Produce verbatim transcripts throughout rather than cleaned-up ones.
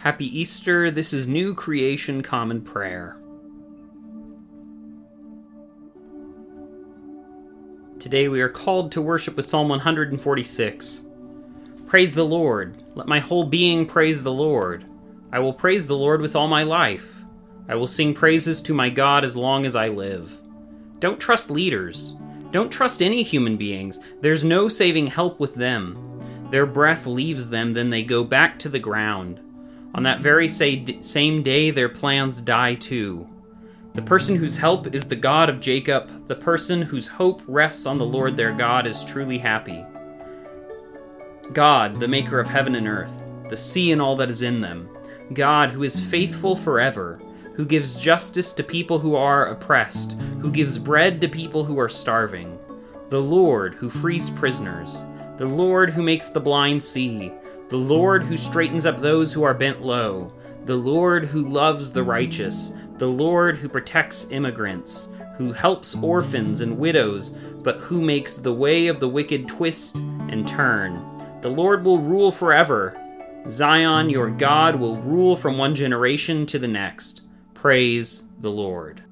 Happy Easter. This is New Creation Common Prayer. Today we are called to worship with Psalm one forty-six. Praise the Lord. Let my whole being praise the Lord. I will praise the Lord with all my life. I will sing praises to my God as long as I live. Don't trust leaders. Don't trust any human beings. There's no saving help with them. Their breath leaves them, then they go back to the ground. On that very same day, their plans die too. The person whose help is the God of Jacob, the person whose hope rests on the Lord their God, is truly happy. God, the maker of heaven and earth, the sea and all that is in them. God, who is faithful forever, who gives justice to people who are oppressed, who gives bread to people who are starving. The Lord, who frees prisoners. The Lord, who makes the blind see. The Lord who straightens up those who are bent low. The Lord who loves the righteous. The Lord who protects immigrants. Who helps orphans and widows, but who makes the way of the wicked twist and turn. The Lord will rule forever. Zion, your God, will rule from one generation to the next. Praise the Lord.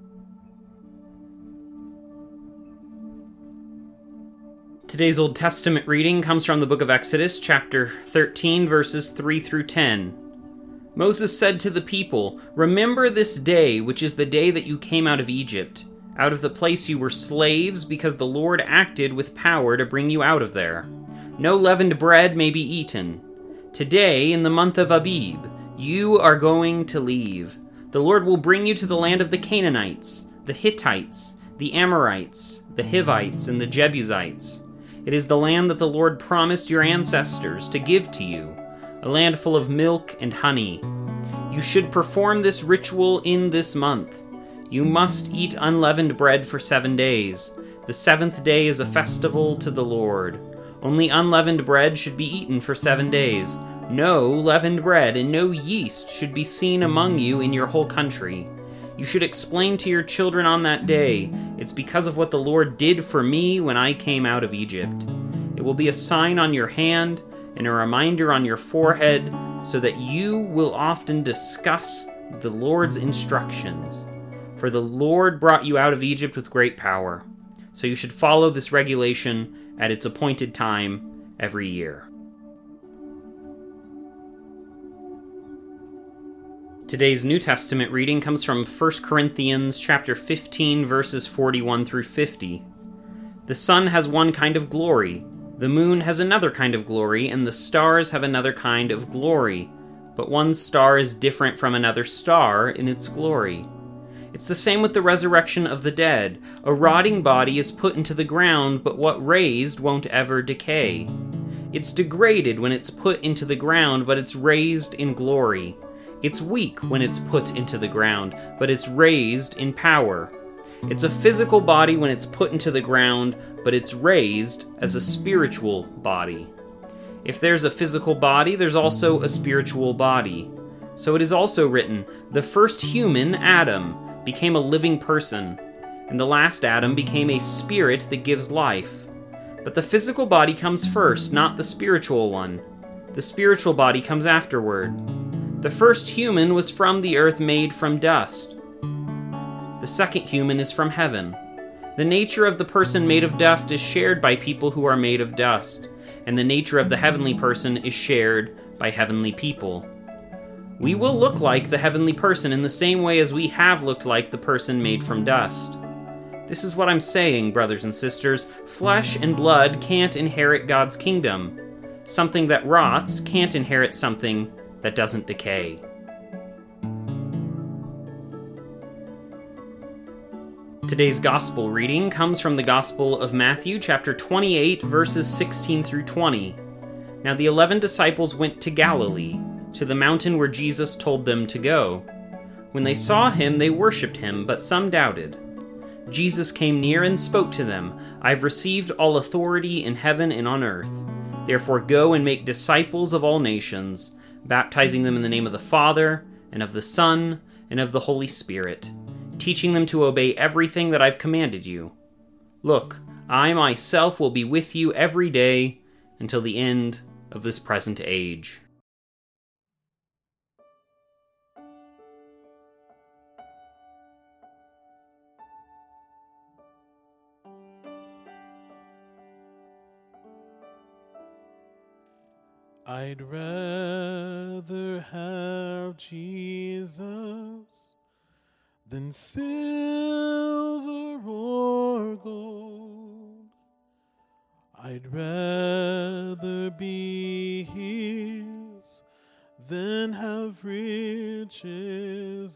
Today's Old Testament reading comes from the book of Exodus, chapter thirteen, verses three through ten. Moses said to the people, "Remember this day, which is the day that you came out of Egypt, out of the place you were slaves, because the Lord acted with power to bring you out of there. No leavened bread may be eaten. Today, in the month of Abib, you are going to leave. The Lord will bring you to the land of the Canaanites, the Hittites, the Amorites, the Hivites, and the Jebusites. It is the land that the Lord promised your ancestors to give to you, a land full of milk and honey. You should perform this ritual in this month. You must eat unleavened bread for seven days. The seventh day is a festival to the Lord. Only unleavened bread should be eaten for seven days. No leavened bread and no yeast should be seen among you in your whole country. You should explain to your children on that day, it's because of what the Lord did for me when I came out of Egypt. It will be a sign on your hand and a reminder on your forehead, so that you will often discuss the Lord's instructions. For the Lord brought you out of Egypt with great power. So you should follow this regulation at its appointed time every year." Today's New Testament reading comes from First Corinthians chapter fifteen, verses forty-one through fifty. The sun has one kind of glory, the moon has another kind of glory, and the stars have another kind of glory. But one star is different from another star in its glory. It's the same with the resurrection of the dead. A rotting body is put into the ground, but what raised won't ever decay. It's degraded when it's put into the ground, but it's raised in glory. It's weak when it's put into the ground, but it's raised in power. It's a physical body when it's put into the ground, but it's raised as a spiritual body. If there's a physical body, there's also a spiritual body. So it is also written, the first human, Adam, became a living person, and the last Adam became a spirit that gives life. But the physical body comes first, not the spiritual one. The spiritual body comes afterward. The first human was from the earth, made from dust. The second human is from heaven. The nature of the person made of dust is shared by people who are made of dust, and the nature of the heavenly person is shared by heavenly people. We will look like the heavenly person in the same way as we have looked like the person made from dust. This is what I'm saying, brothers and sisters. Flesh and blood can't inherit God's kingdom. Something that rots can't inherit something that doesn't decay. Today's gospel reading comes from the Gospel of Matthew, chapter twenty-eight, verses sixteen through twenty. Now the eleven disciples went to Galilee, to the mountain where Jesus told them to go. When they saw him, they worshipped him, but some doubted. Jesus came near and spoke to them. "I've received all authority in heaven and on earth. Therefore go and make disciples of all nations, baptizing them in the name of the Father, and of the Son, and of the Holy Spirit, teaching them to obey everything that I've commanded you. Look, I myself will be with you every day until the end of this present age." I'd rather have Jesus than silver or gold. I'd rather be his than have riches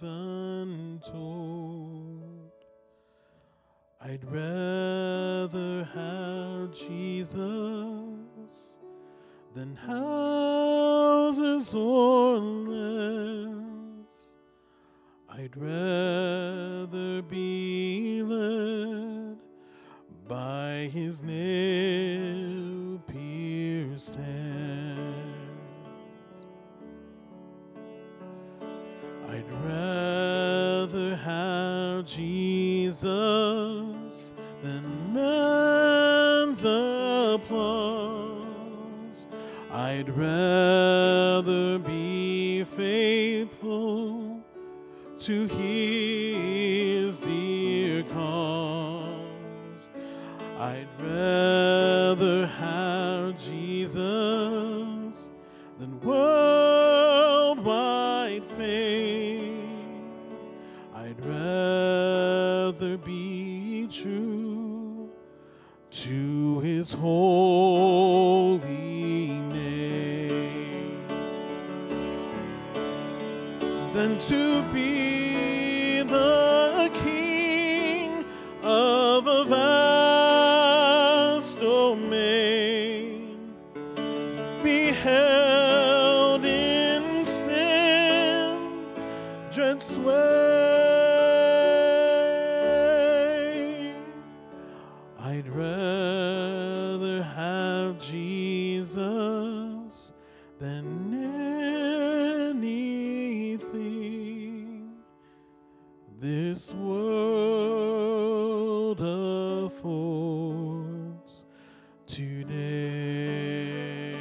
untold. I'd rather have Jesus than houses or lands. I'd rather be led by his nail-pierced hands. I'd rather have Jesus than man's applause. I'd rather be faithful to his dear cause. I'd rather have Jesus than worldwide fame. I'd rather be true to his holy name than to be the king of a vast domain, beheld in sin's dread sway. I'd rather have Jesus than anything this world affords today.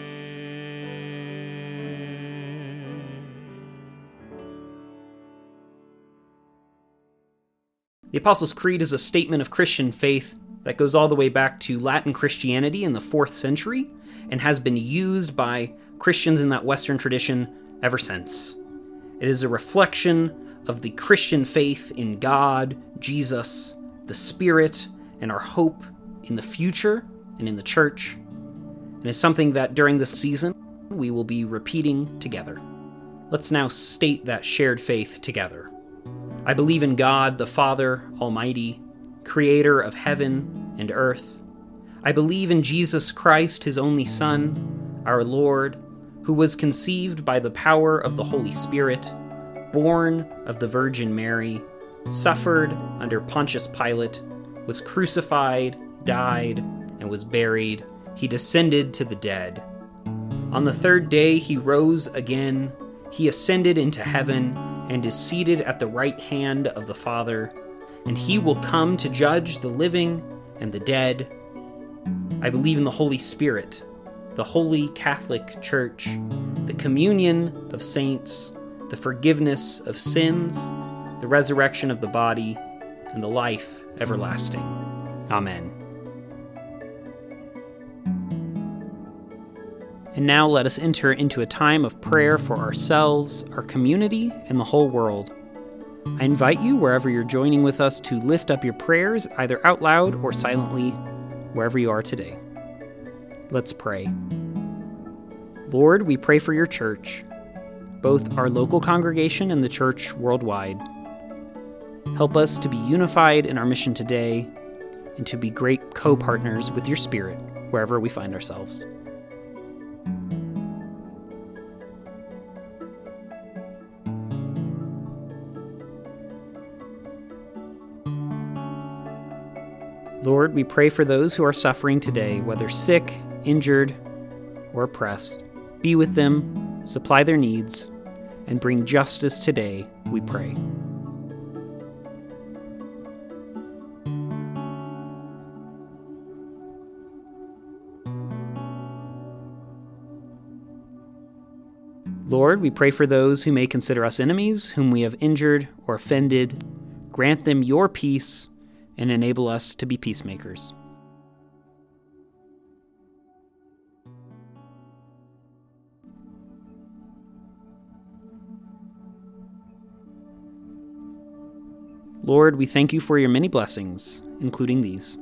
The Apostles' Creed is a statement of Christian faith that goes all the way back to Latin Christianity in the fourth century and has been used by Christians in that Western tradition ever since. It is a reflection of the Christian faith in God, Jesus, the Spirit, and our hope in the future and in the church, and is something that during this season we will be repeating together. Let's now state that shared faith together. I believe in God, the Father Almighty, creator of heaven and earth. I believe in Jesus Christ, his only Son, our Lord, who was conceived by the power of the Holy Spirit, born of the Virgin Mary, suffered under Pontius Pilate, was crucified, died, and was buried. He descended to the dead. On the third day he rose again. He ascended into heaven and is seated at the right hand of the Father, and he will come to judge the living and the dead. I believe in the Holy Spirit, the Holy Catholic Church, the communion of saints, the forgiveness of sins, the resurrection of the body, and the life everlasting. Amen. And now let us enter into a time of prayer for ourselves, our community, and the whole world. I invite you, wherever you're joining with us, to lift up your prayers, either out loud or silently, wherever you are today. Let's pray. Lord, we pray for your church, both our local congregation and the church worldwide. Help us to be unified in our mission today and to be great co-partners with your Spirit wherever we find ourselves. Lord, we pray for those who are suffering today, whether sick, injured, or oppressed. Be with them, supply their needs, and bring justice today, we pray. Lord, we pray for those who may consider us enemies, whom we have injured or offended. Grant them your peace and enable us to be peacemakers. Lord, we thank you for your many blessings, including these.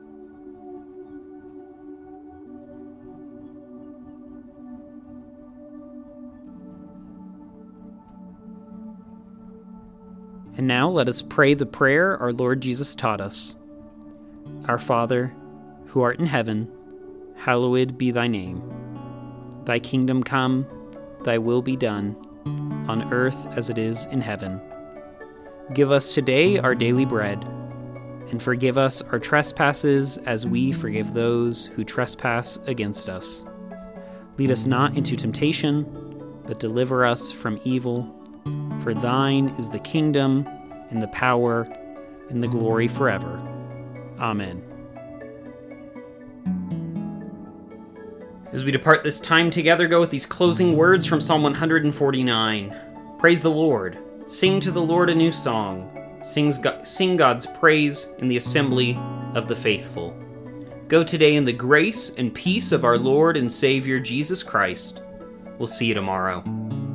And now let us pray the prayer our Lord Jesus taught us. Our Father, who art in heaven, hallowed be thy name. Thy kingdom come, thy will be done, on earth as it is in heaven. Give us today our daily bread, and forgive us our trespasses as we forgive those who trespass against us. Lead us not into temptation, but deliver us from evil. For thine is the kingdom, and the power, and the glory forever. Amen. As we depart this time together, go with these closing words from Psalm one forty-nine. Praise the Lord. Sing to the Lord a new song. Sings God, sing God's praise in the assembly of the faithful. Go today in the grace and peace of our Lord and Savior Jesus Christ. We'll see you tomorrow.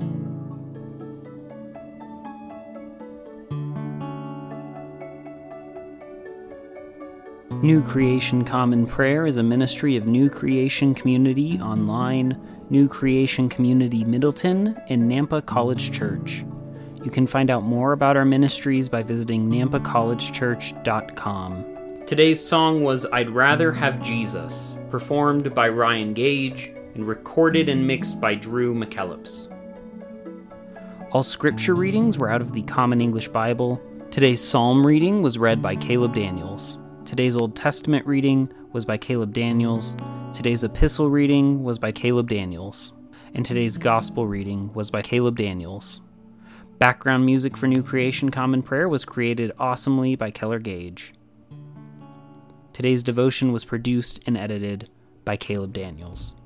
New Creation Common Prayer is a ministry of New Creation Community Online, New Creation Community Middleton, and Nampa College Church. You can find out more about our ministries by visiting nampa college church dot com. Today's song was I'd Rather Have Jesus, performed by Ryan Gage and recorded and mixed by Drew McKellips. All scripture readings were out of the Common English Bible. Today's psalm reading was read by Caleb Daniels. Today's Old Testament reading was by Caleb Daniels. Today's epistle reading was by Caleb Daniels. And today's gospel reading was by Caleb Daniels. Background music for New Creation Common Prayer was created awesomely by Keller Gage. Today's devotion was produced and edited by Caleb Daniels.